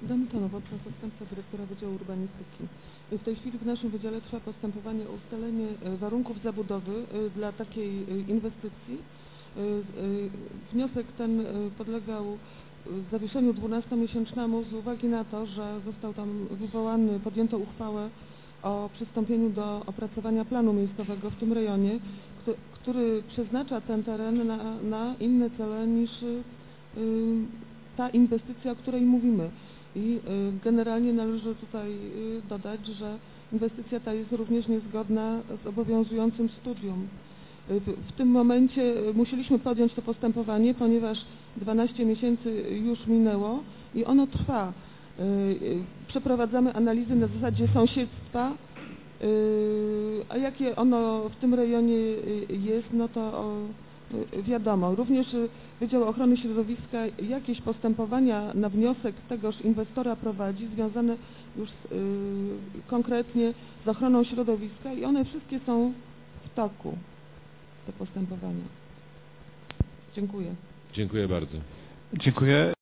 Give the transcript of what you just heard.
Danuta Nowotna, zastępca dyrektora Wydziału Urbanistyki. W tej chwili w naszym wydziale trwa postępowanie o ustalenie warunków zabudowy dla takiej inwestycji. Wniosek ten podlegał zawieszeniu 12-miesięcznemu z uwagi na to, że został tam podjęto uchwałę o przystąpieniu do opracowania planu miejscowego w tym rejonie, który przeznacza ten teren na inne cele niż ta inwestycja, o której mówimy. I generalnie należy tutaj dodać, że inwestycja ta jest również niezgodna z obowiązującym studium. W tym momencie musieliśmy podjąć to postępowanie, ponieważ 12 miesięcy już minęło i ono trwa. Przeprowadzamy analizy na zasadzie sąsiedztwa, a jakie ono w tym rejonie jest, no to wiadomo. Również Wydział Ochrony Środowiska jakieś postępowania na wniosek tegoż inwestora prowadzi, związane już konkretnie z ochroną środowiska i one wszystkie są w toku, te postępowania. Dziękuję. Dziękuję bardzo. Dziękuję.